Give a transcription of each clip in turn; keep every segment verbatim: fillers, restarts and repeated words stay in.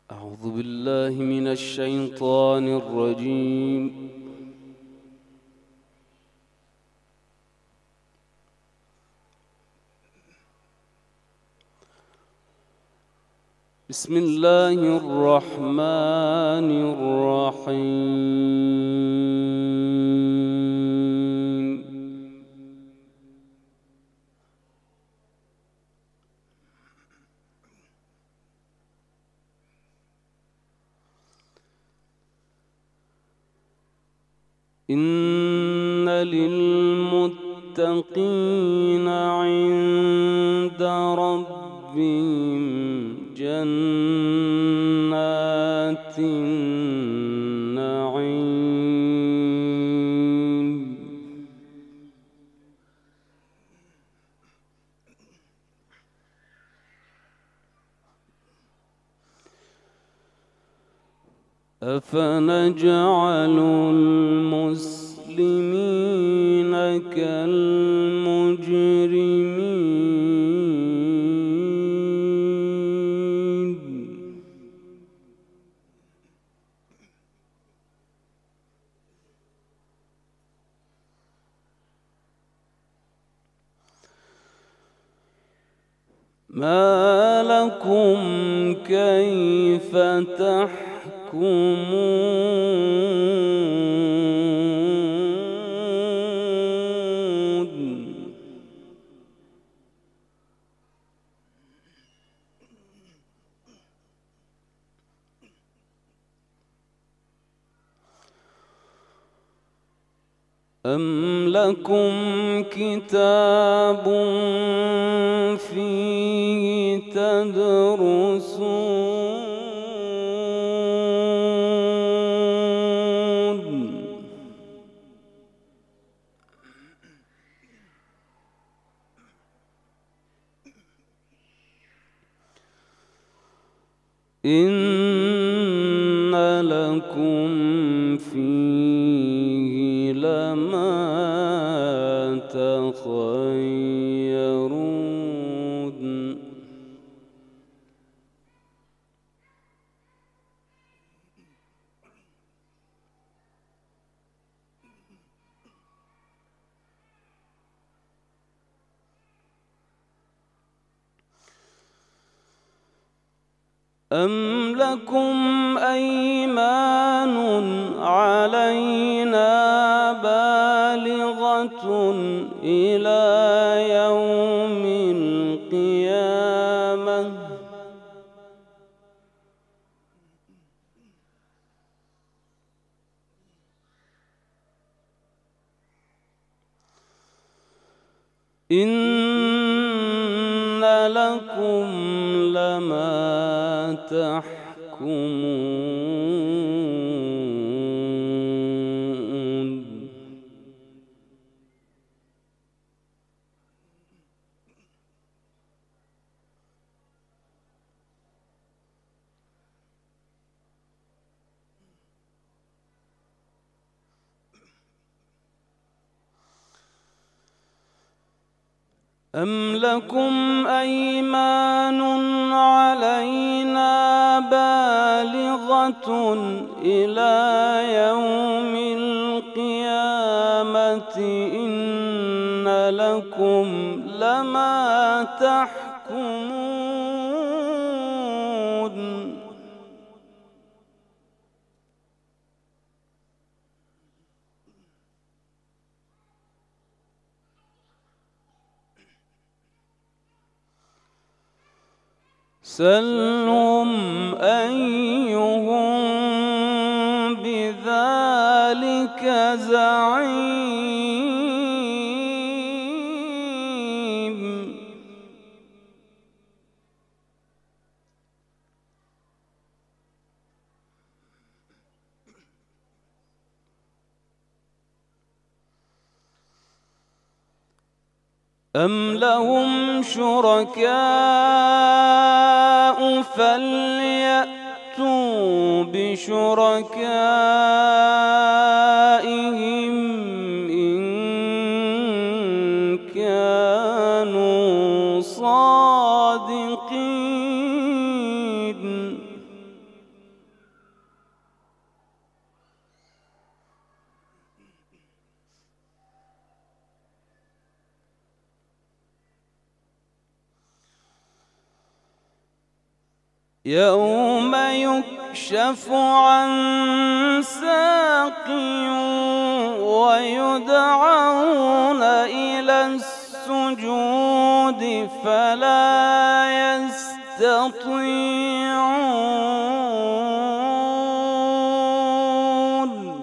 أعوذ بالله من الشيطان الرجيم. بسم الله الرحمن الرحيم. إن للمتقين عند ربهم جنات النعيم. أفنجعل المسلمين كالمجرمين؟ ما لكم كيف تحكمون؟ أم لكم كتاب فيه تدرسون؟ إن لكم فيه لما تخيرون. أم لكم أيمان علينا بالغة إلى يوم القيامة؟ إن لكم لما تحكمون. أم لكم أيمان علينا بالغة إلى يوم القيامة؟ إن لكم لما تحكمون. سلهم أيهم بذلك زعيم. أم لهم شركاء فليأتوا بشركائهم إن كانوا صادقين. يوم يكشف عن ساق ويدعون إلى السجود فلا يستطيعون.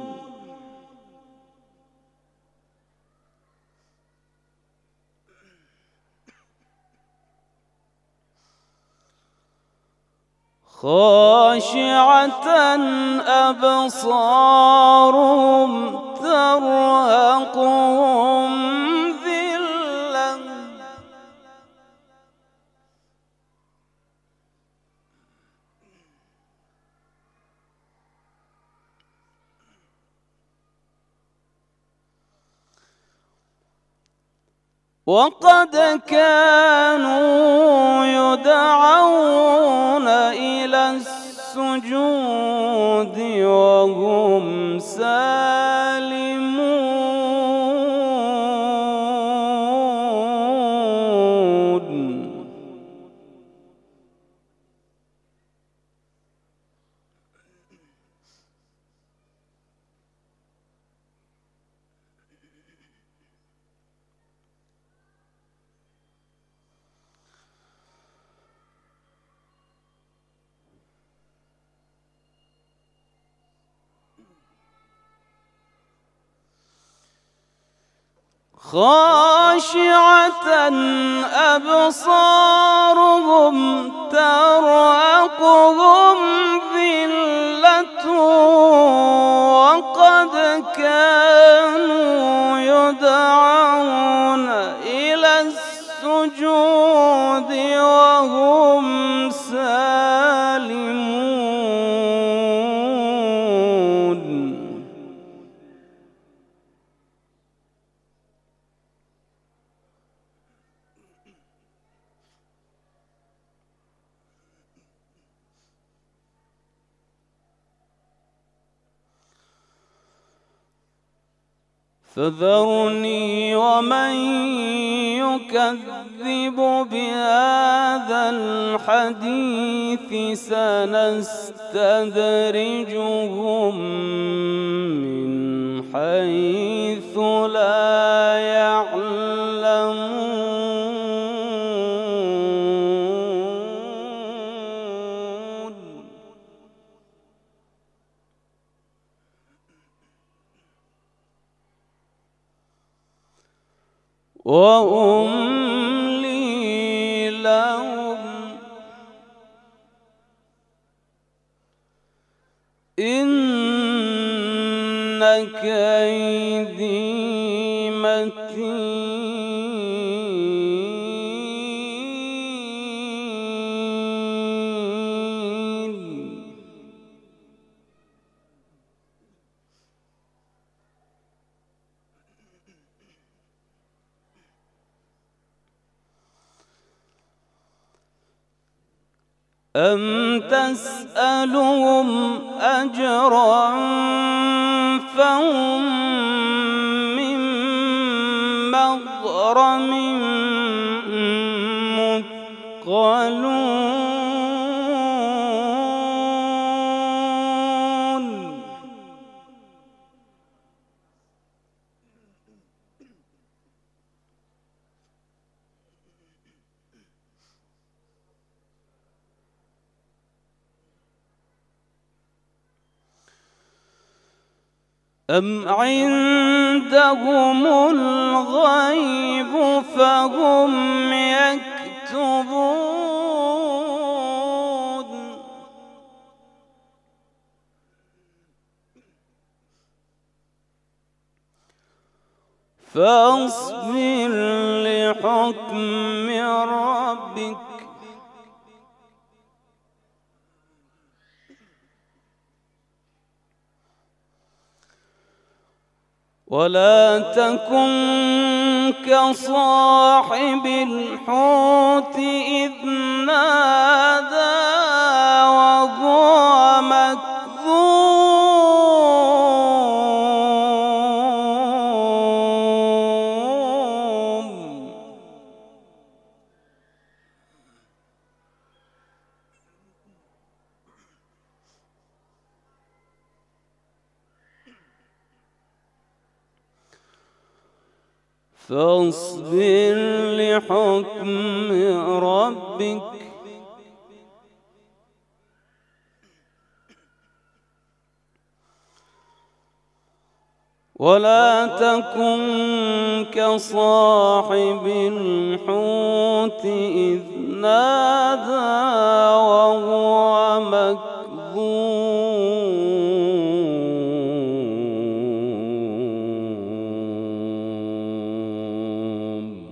خاشعة أبصارهم ترهقهم ذلة وقد كانوا يدعون إلى السجود وهم سالمون. خاشعة أبصارهم ترهقهم ذلة وقد كانوا يدعون إلى السجود وهم سالمون. فذرني ومن يكذب بهذا الحديث سنستدرجهم من حيث لا يعلمون. وأملي لهم إن كيدي متين. أم تسألهم أجرا فهم من مغرم مثقلون. أم عندهم الغيب فهم يكتبون. فاصبر لحكم ربك ولا تكن كصاحب الحوت إذ نادى وهو مكذوب. فاصبر لحكم ربك ولا تكن كصاحب الحوت إذ نادى وهو مكظوم.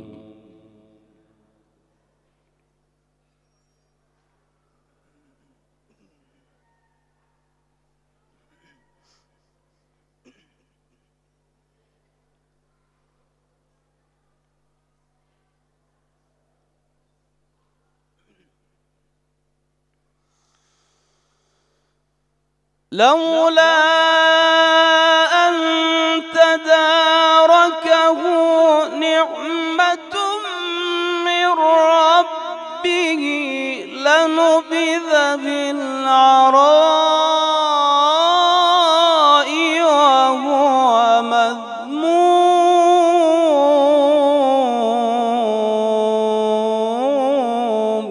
لولا أن تداركه نعمة من ربه لنبذ بالعراء وهو مذموم.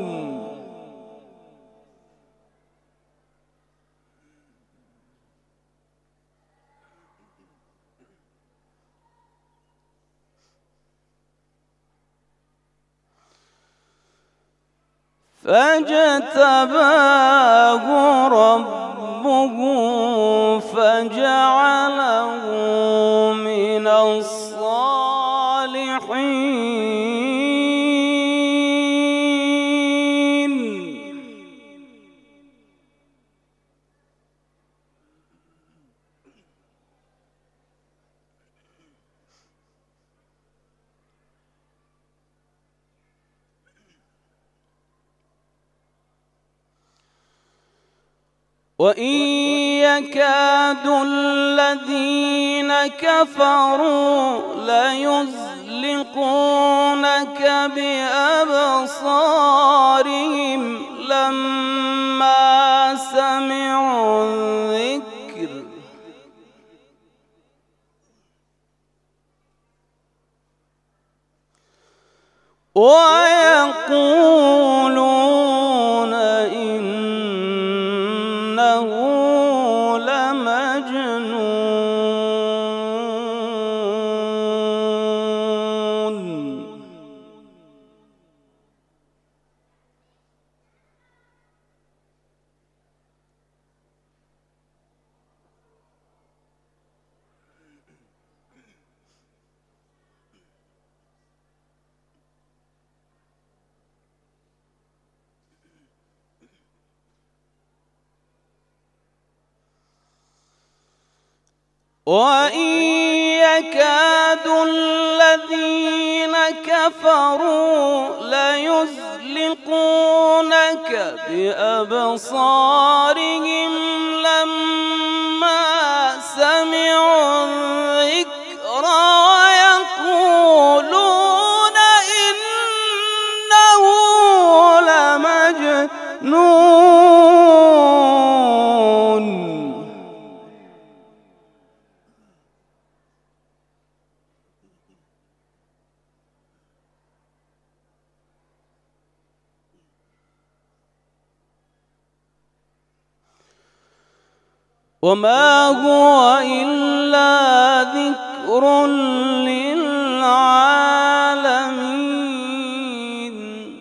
فاجتباه ربه فجعله من الصالحين. وإن يكاد الذين كفروا ليزلقونك بأبصارهم لما سمعوا الذكر ويقولون إنه لمجنون. وإن يكاد الذين كفروا ليزلقونك بأبصارهم لما سمعوا الذكر ويقولون إنه لمجنون. وما هو إلا ذكر للعالمين.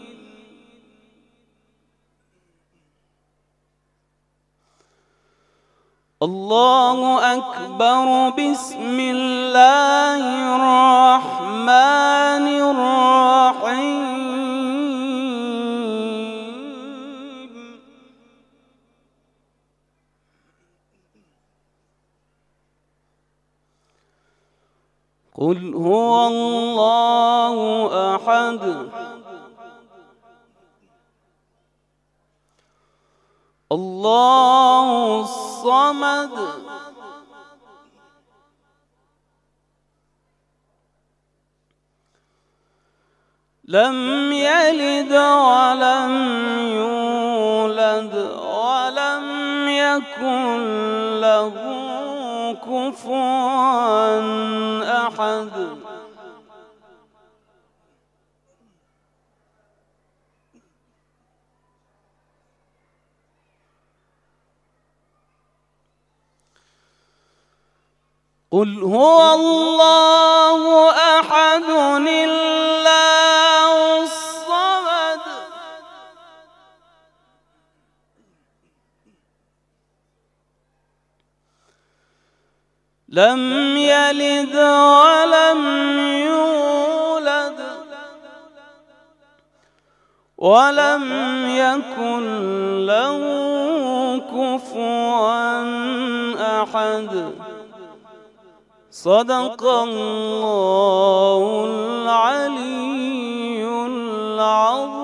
الله أكبر. بسم الله الرحمن الرحيم. قل هو الله أحد الله الصمد لم يلد ولم يولد ولم يكن له كفوا أحد. قل هو الله أحد الله الصمد لم يلد ولم يولد ولم يكن له كفوا أحد. صدق الله العلي العظيم.